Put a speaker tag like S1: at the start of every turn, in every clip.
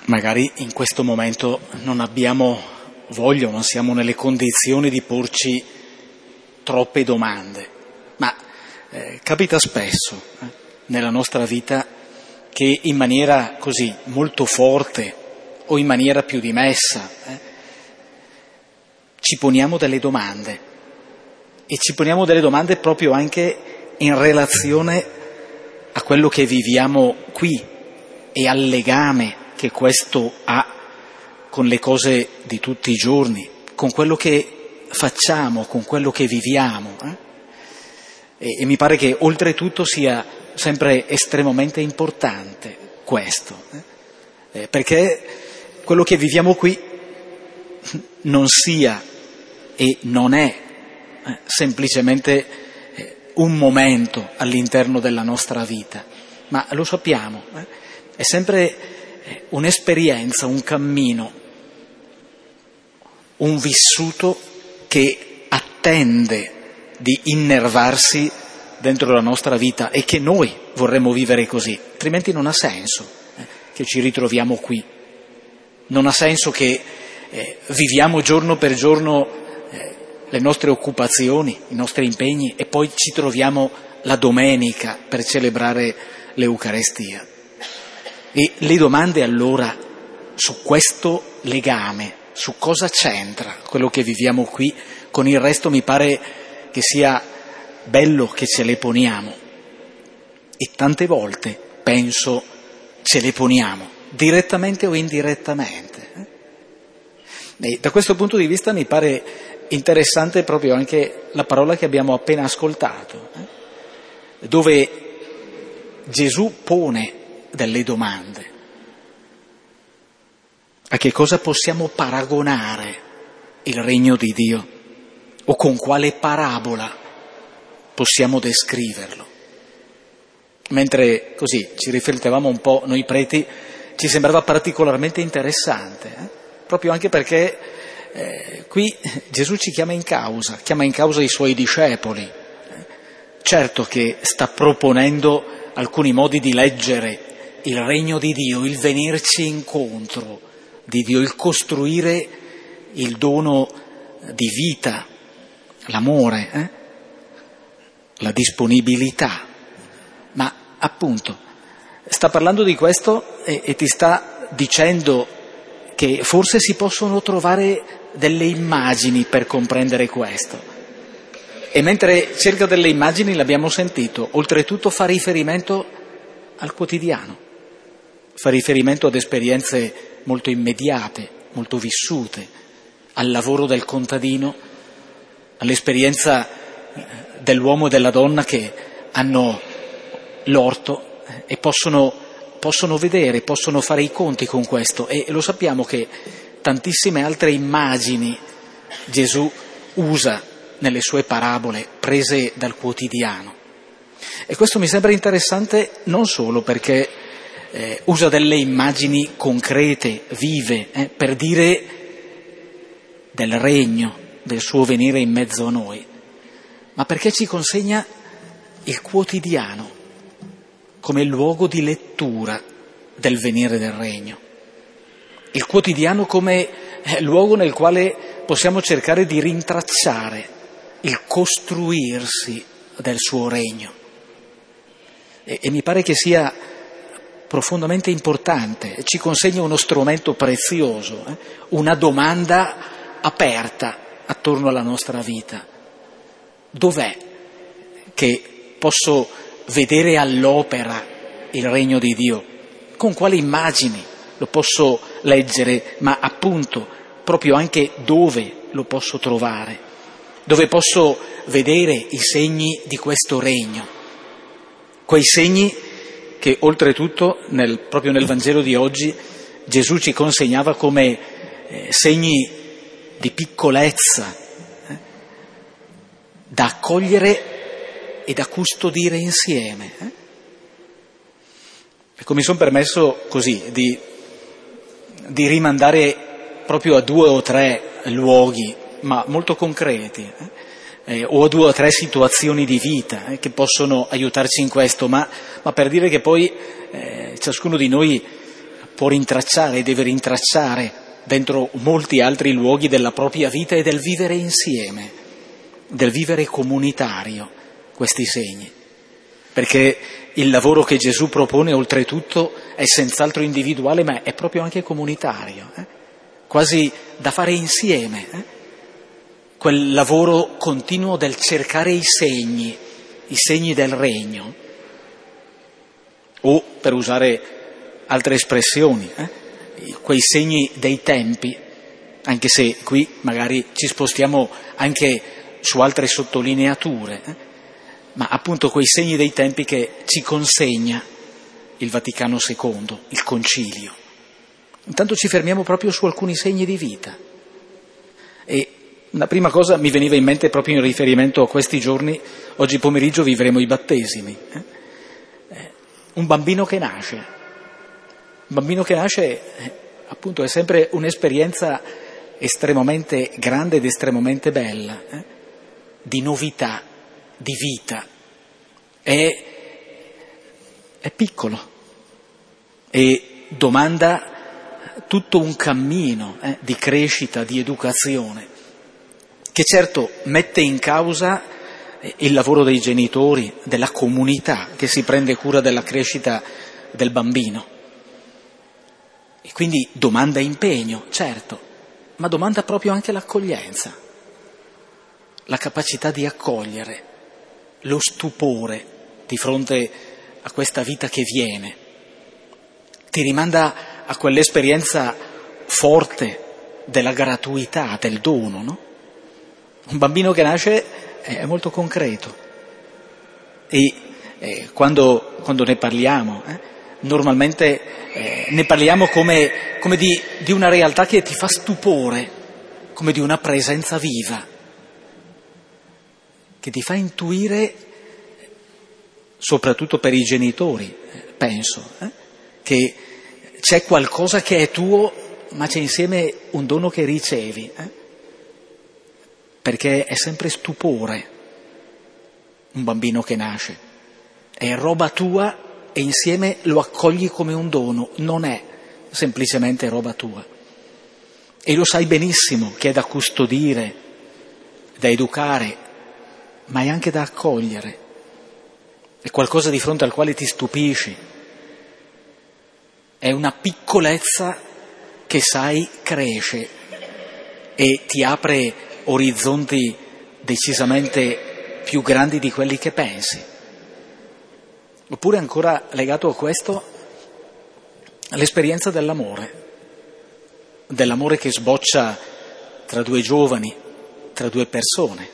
S1: magari in questo momento non abbiamo voglia, non siamo nelle condizioni di porci troppe domande, ma capita spesso nella nostra vita che in maniera così molto forte o in maniera più dimessa ci poniamo delle domande, e ci poniamo delle domande proprio anche in relazione a quello che viviamo qui e al legame che questo ha con le cose di tutti i giorni, con quello che facciamo, con quello che viviamo. E mi pare che oltretutto sia sempre estremamente importante questo, perché quello che viviamo qui non sia e non è semplicemente un momento all'interno della nostra vita, ma lo sappiamo, è sempre un'esperienza, un cammino, un vissuto che attende di innervarsi dentro la nostra vita e che noi vorremmo vivere così, altrimenti non ha senso che ci ritroviamo qui, non ha senso che viviamo giorno per giorno le nostre occupazioni, i nostri impegni e poi ci troviamo la domenica per celebrare l'Eucarestia. E le domande allora su questo legame, su cosa c'entra quello che viviamo qui con il resto, mi pare che sia bello che ce le poniamo. E tante volte, penso, ce le poniamo, direttamente o indirettamente. E da questo punto di vista mi pare interessante proprio anche la parola che abbiamo appena ascoltato, dove Gesù pone delle domande. A che cosa possiamo paragonare il regno di Dio? O con quale parabola possiamo descriverlo? Mentre così ci riflettevamo un po' noi preti, ci sembrava particolarmente interessante, proprio anche perché qui Gesù ci chiama in causa i suoi discepoli. Certo che sta proponendo alcuni modi di leggere il regno di Dio, il venirci incontro di Dio, il costruire il dono di vita, l'amore, la disponibilità. Ma appunto sta parlando di questo e ti sta dicendo che forse si possono trovare delle immagini per comprendere questo. E mentre cerca delle immagini, l'abbiamo sentito, oltretutto fa riferimento al quotidiano, fa riferimento ad esperienze molto immediate, molto vissute, al lavoro del contadino, all'esperienza dell'uomo e della donna che hanno l'orto e possono vedere, possono fare i conti con questo. E lo sappiamo che tantissime altre immagini Gesù usa nelle sue parabole prese dal quotidiano. E questo mi sembra interessante non solo perché usa delle immagini concrete, vive, per dire del regno, del suo venire in mezzo a noi, ma perché ci consegna il quotidiano come luogo di lettura del venire del regno. Il quotidiano come luogo nel quale possiamo cercare di rintracciare il costruirsi del suo regno. E mi pare che sia profondamente importante, ci consegna uno strumento prezioso, una domanda aperta attorno alla nostra vita. Dov'è che posso vedere all'opera il regno di Dio? Con quali immagini lo posso leggere, ma appunto proprio anche dove lo posso trovare, dove posso vedere i segni di questo regno, quei segni che oltretutto proprio nel Vangelo di oggi Gesù ci consegnava come segni di piccolezza, da accogliere e da custodire insieme. Ecco, mi sono permesso così di rimandare proprio a 2 o 3 luoghi, ma molto concreti, o a 2 o 3 situazioni di vita che possono aiutarci in questo, ma per dire che poi ciascuno di noi può rintracciare e deve rintracciare dentro molti altri luoghi della propria vita e del vivere insieme, del vivere comunitario, questi segni. Perché il lavoro che Gesù propone oltretutto è senz'altro individuale, ma è proprio anche comunitario, quasi da fare insieme. Quel lavoro continuo del cercare i segni del regno, o per usare altre espressioni, quei segni dei tempi, anche se qui magari ci spostiamo anche su altre sottolineature, ma appunto quei segni dei tempi che ci consegna il Vaticano II, il Concilio. Intanto ci fermiamo proprio su alcuni segni di vita. E una prima cosa mi veniva in mente proprio in riferimento a questi giorni. Oggi pomeriggio vivremo i battesimi. Un bambino che nasce. Un bambino che nasce appunto è sempre un'esperienza estremamente grande ed estremamente bella, di novità, di vita. È piccolo e domanda tutto un cammino di crescita, di educazione, che certo mette in causa il lavoro dei genitori, della comunità che si prende cura della crescita del bambino. E quindi domanda impegno, certo, ma domanda proprio anche l'accoglienza, la capacità di accogliere, lo stupore di fronte a questa vita che viene. Ti rimanda a quell'esperienza forte della gratuità, del dono, no? Un bambino che nasce è molto concreto e quando ne parliamo, normalmente ne parliamo come di una realtà che ti fa stupore, come di una presenza viva, che ti fa intuire, soprattutto per i genitori, penso, che c'è qualcosa che è tuo, ma c'è insieme un dono che ricevi, perché è sempre stupore un bambino che nasce, è roba tua e insieme lo accogli come un dono, non è semplicemente roba tua. E lo sai benissimo che è da custodire, da educare, ma è anche da accogliere, è qualcosa di fronte al quale ti stupisci, è una piccolezza che sai cresce e ti apre orizzonti decisamente più grandi di quelli che pensi. Oppure ancora legato a questo, l'esperienza dell'amore che sboccia tra due giovani, tra due persone.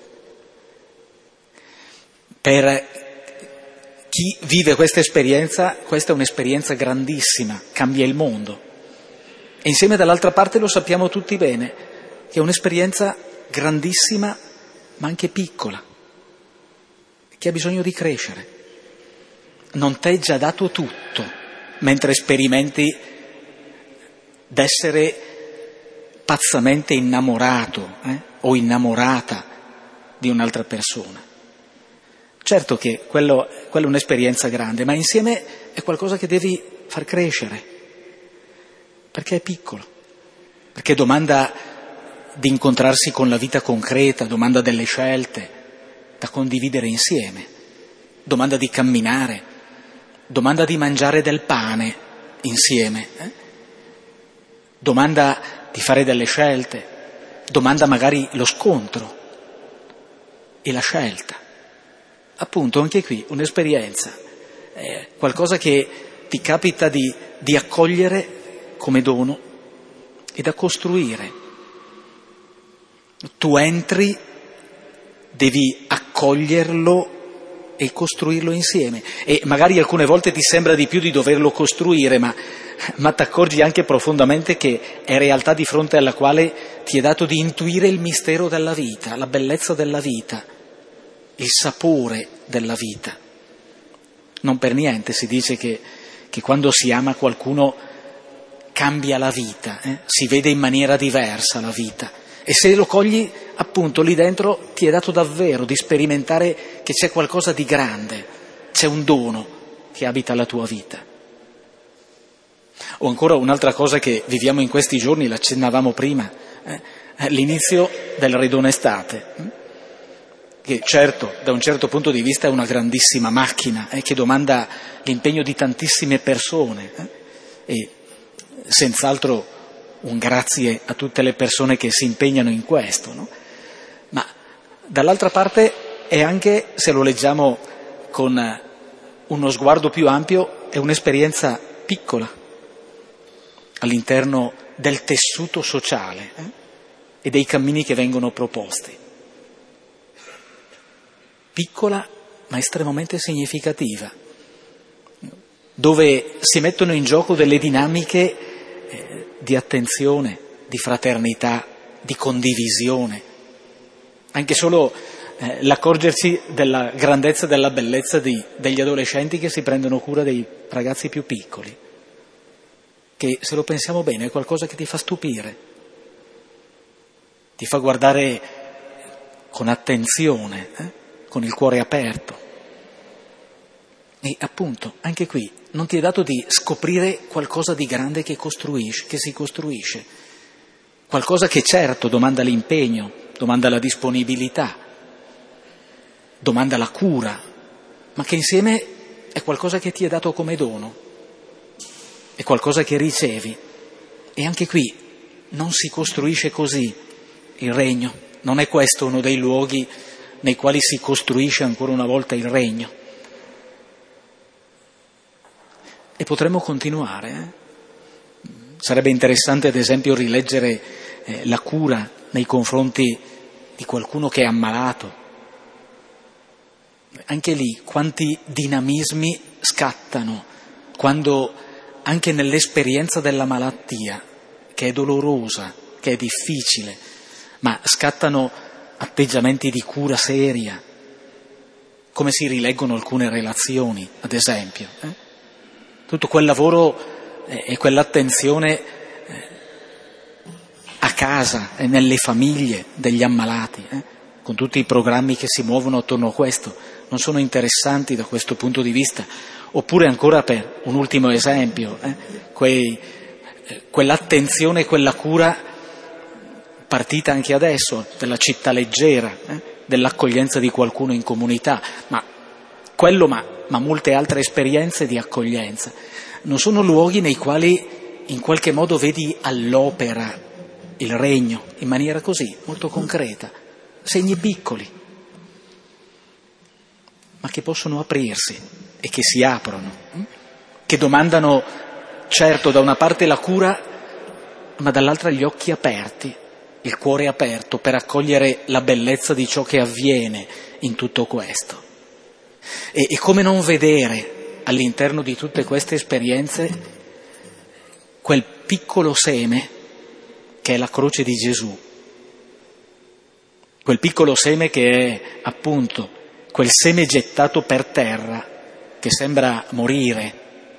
S1: Per chi vive questa esperienza, questa è un'esperienza grandissima, cambia il mondo. E insieme dall'altra parte lo sappiamo tutti bene, che è un'esperienza grandissima ma anche piccola, che ha bisogno di crescere. Non t'è già dato tutto mentre sperimenti d'essere pazzamente innamorato o innamorata di un'altra persona. Certo che quello è un'esperienza grande, ma insieme è qualcosa che devi far crescere, perché è piccolo, perché domanda di incontrarsi con la vita concreta, domanda delle scelte da condividere insieme, domanda di camminare, domanda di mangiare del pane insieme, domanda di fare delle scelte, domanda magari lo scontro e la scelta. Appunto anche qui un'esperienza, qualcosa che ti capita di accogliere come dono e da costruire. Tu entri, devi accoglierlo e costruirlo insieme. E magari alcune volte ti sembra di più di doverlo costruire, ma ti accorgi anche profondamente che è realtà di fronte alla quale ti è dato di intuire il mistero della vita, la bellezza della vita, il sapore della vita. Non per niente si dice che quando si ama qualcuno cambia la vita, si vede in maniera diversa la vita. E se lo cogli, appunto, lì dentro ti è dato davvero di sperimentare che c'è qualcosa di grande, c'è un dono che abita la tua vita. O ancora un'altra cosa che viviamo in questi giorni, l'accennavamo prima, l'inizio del Redone Estate, che certo, da un certo punto di vista è una grandissima macchina, che domanda l'impegno di tantissime persone, e senz'altro un grazie a tutte le persone che si impegnano in questo, no? Ma dall'altra parte è anche, se lo leggiamo con uno sguardo più ampio, è un'esperienza piccola all'interno del tessuto sociale e dei cammini che vengono proposti. Piccola ma estremamente significativa, dove si mettono in gioco delle dinamiche di attenzione, di fraternità, di condivisione. Anche solo l'accorgerci della grandezza e della bellezza degli adolescenti che si prendono cura dei ragazzi più piccoli, che se lo pensiamo bene è qualcosa che ti fa stupire, ti fa guardare con attenzione, con il cuore aperto. E appunto, anche qui, non ti è dato di scoprire qualcosa di grande che si costruisce, qualcosa che certo domanda l'impegno, domanda la disponibilità, domanda la cura, ma che insieme è qualcosa che ti è dato come dono, è qualcosa che ricevi. E anche qui non si costruisce così il regno, non è questo uno dei luoghi nei quali si costruisce ancora una volta il regno. E potremmo continuare. Sarebbe interessante ad esempio rileggere la cura nei confronti di qualcuno che è ammalato. Anche lì quanti dinamismi scattano quando anche nell'esperienza della malattia, che è dolorosa, che è difficile, ma scattano atteggiamenti di cura seria, come si rileggono alcune relazioni, ad esempio. Tutto quel lavoro e quell'attenzione a casa e nelle famiglie degli ammalati, con tutti i programmi che si muovono attorno a questo, non sono interessanti da questo punto di vista. Oppure ancora, per un ultimo esempio, quell'attenzione e quella cura partita anche adesso della città leggera, dell'accoglienza di qualcuno in comunità, ma molte altre esperienze di accoglienza. Non sono luoghi nei quali in qualche modo vedi all'opera il regno in maniera così, molto concreta, segni piccoli, ma che possono aprirsi e che si aprono, che domandano certo da una parte la cura, ma dall'altra gli occhi aperti, il cuore aperto per accogliere la bellezza di ciò che avviene in tutto questo. E come non vedere all'interno di tutte queste esperienze quel piccolo seme che è la croce di Gesù, quel piccolo seme che è appunto quel seme gettato per terra che sembra morire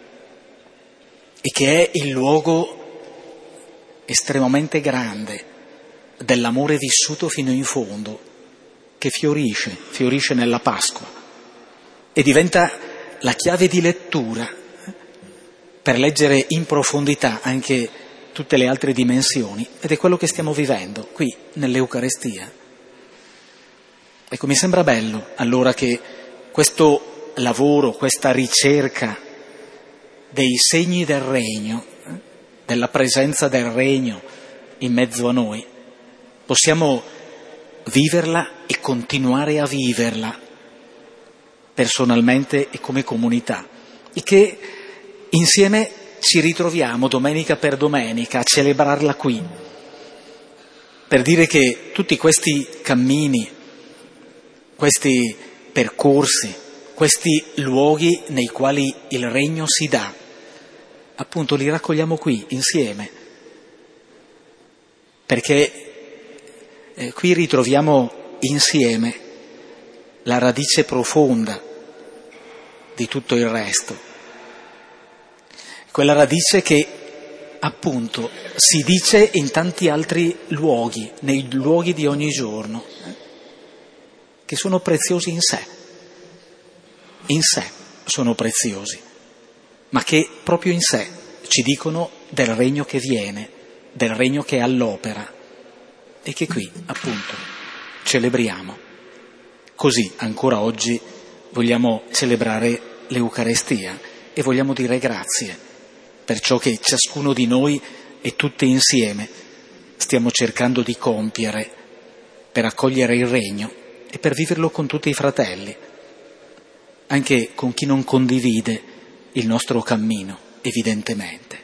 S1: e che è il luogo estremamente grande dell'amore vissuto fino in fondo, che fiorisce nella Pasqua. E diventa la chiave di lettura per leggere in profondità anche tutte le altre dimensioni, ed è quello che stiamo vivendo qui nell'Eucarestia. Ecco, mi sembra bello allora che questo lavoro, questa ricerca dei segni del regno, della presenza del regno in mezzo a noi, possiamo viverla e continuare a viverla personalmente e come comunità, e che insieme ci ritroviamo domenica per domenica a celebrarla qui, per dire che tutti questi cammini, questi percorsi, questi luoghi nei quali il regno si dà, appunto li raccogliamo qui insieme, perché qui ritroviamo insieme la radice profonda di tutto il resto, quella radice che appunto si dice in tanti altri luoghi, nei luoghi di ogni giorno, che sono preziosi in sé sono preziosi, ma che proprio in sé ci dicono del regno che viene, del regno che è all'opera e che qui, appunto, celebriamo. Così, ancora oggi, vogliamo celebrare l'Eucarestia e vogliamo dire grazie per ciò che ciascuno di noi e tutti insieme stiamo cercando di compiere per accogliere il regno e per viverlo con tutti i fratelli, anche con chi non condivide il nostro cammino, evidentemente.